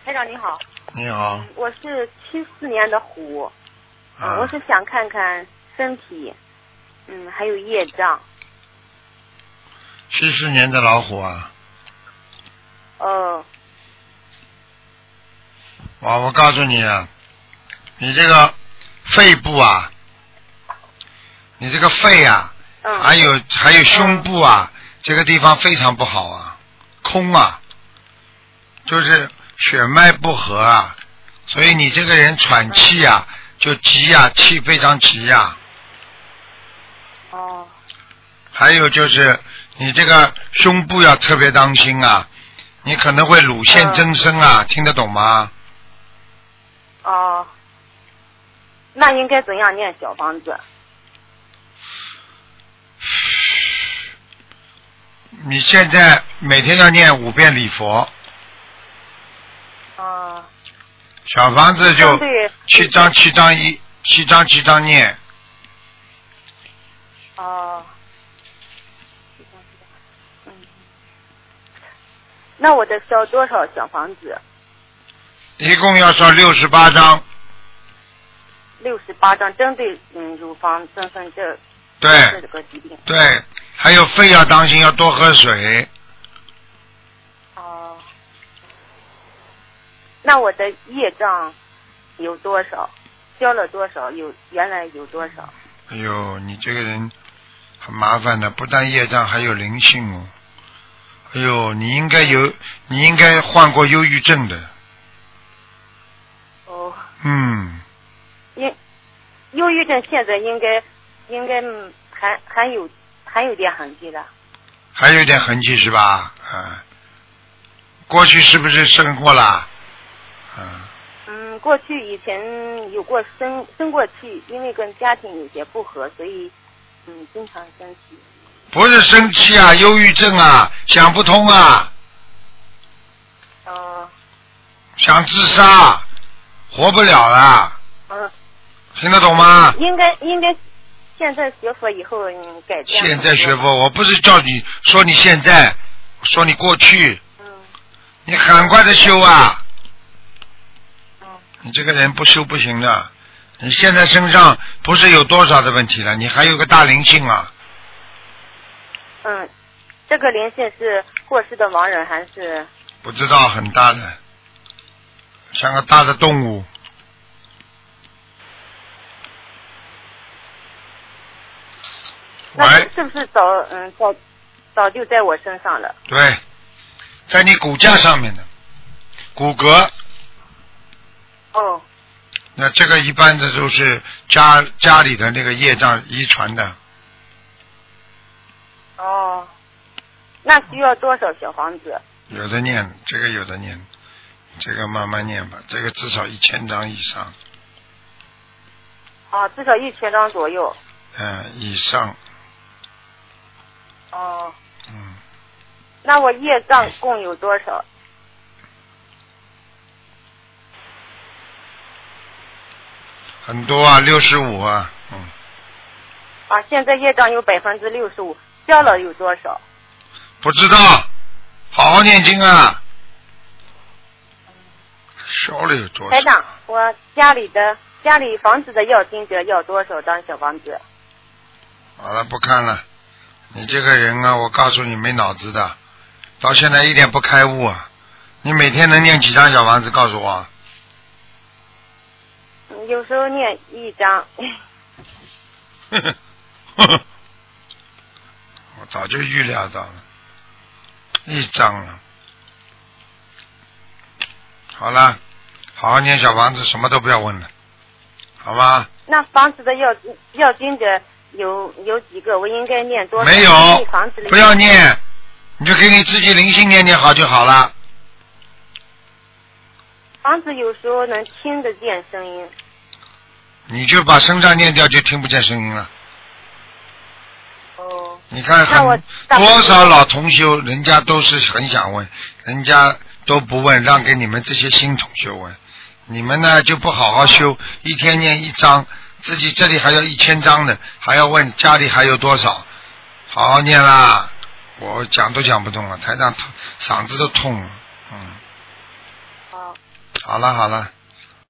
台长你好。 你好。 我是74年的虎，我是想看看身体，还有业障。 74年的老虎啊。我告诉你啊，你这个肺部啊，你这个肺啊，还有胸部啊，这个地方非常不好啊，空啊，就是血脉不和啊，所以你这个人喘气啊就急啊，气非常急啊。还有就是你这个胸部要特别当心啊，你可能会乳腺增生啊，听得懂吗？ 那应该怎样念小房子？ 你现在每天要念5遍礼佛。小房子就7章7章7章7章念。 那我得烧多少小房子？ 一共要烧68章。 68章，针对乳房增生这个疾病。 对，还有肺要当心，要多喝水。 那我的业障有多少？消了多少？原来有多少？ 哎呦，你这个人很麻烦的，不但业障，还有灵性哦。哎呦，你应该患过忧郁症的。 忧郁症现在应该还有点痕迹的。 还有点痕迹是吧？过去是不是生过了？ 过去以前有过生过气，因为跟家庭有些不和，所以经常生气。 不是生气啊，忧郁症啊，想不通啊。想自杀，活不了了。听得懂吗？ 应该现在学佛以后改变。 现在学佛，我不是叫你说你现在，说你过去。你很快的修啊。你这个人不修不行的。你现在身上不是有多少的问题了，你还有个大灵性啊。 这个灵性是过世的亡人还是？ 不知道，很大的，像个大的动物。 那是不是早就在我身上了？ 对，在你骨架上面的骨骼。那这个一般的都是家里的那个业障遗传的。 那需要多少小房子？ 有的念，这个有的念，这个慢慢念吧，这个至少1000张以上。 至少1000张左右。 以上。 那我业障共有多少？ 很多啊，65啊。 现在业障有65%，消了有多少？ 不知道，好好念经啊。消了有多少？ 台长，我家里房子的要经者要多少张小房子？ 好了，不看了。你这个人啊，我告诉你没脑子的，到现在一点不开悟啊！你每天能念几张小房子？告诉我。 有时候念1张。 我早就预料到了，1张了。好了，好好念小房子，什么都不要问了，好吗？ 那房子的要经者有几个？我应该念多少？ 没有，不要念，你就给你自己灵性念好就好了。 房子有时候能听得见声音。 你就把身上念掉，就听不见声音了。你看多少老同修，人家都是很想问，人家都不问，让给你们这些新同修问。你们呢就不好好修，一天念1章，自己这里还要1000章呢，还要问家里还有多少，好好念啦。我讲都讲不动了，台长嗓子都痛了。 好。 好了好了，